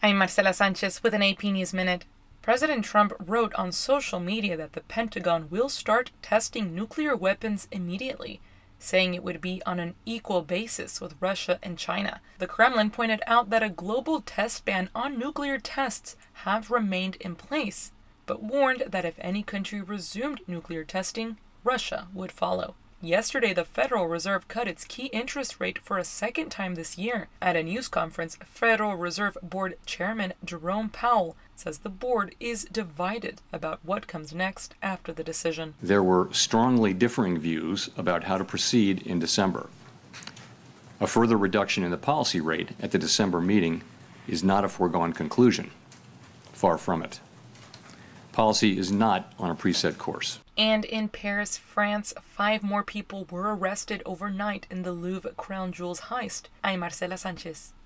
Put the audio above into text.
I'm Marcela Sanchez with an AP News Minute. President Trump wrote on social media that the Pentagon will start testing nuclear weapons immediately, saying it would be on an equal basis with Russia and China. The Kremlin pointed out that a global test ban on nuclear tests have remained in place, but warned that if any country resumed nuclear testing, Russia would follow. Yesterday, the Federal Reserve cut its key interest rate for a second time this year. At a news conference, Federal Reserve Board Chairman Jerome Powell says the board is divided about what comes next after the decision. There were strongly differing views about how to proceed in December. A further reduction in the policy rate at the December meeting is not a foregone conclusion. Far from it. Policy is not on a preset course. And in Paris, France, 5 more people were arrested overnight in the Louvre crown jewels heist. I'm Marcela Sanchez.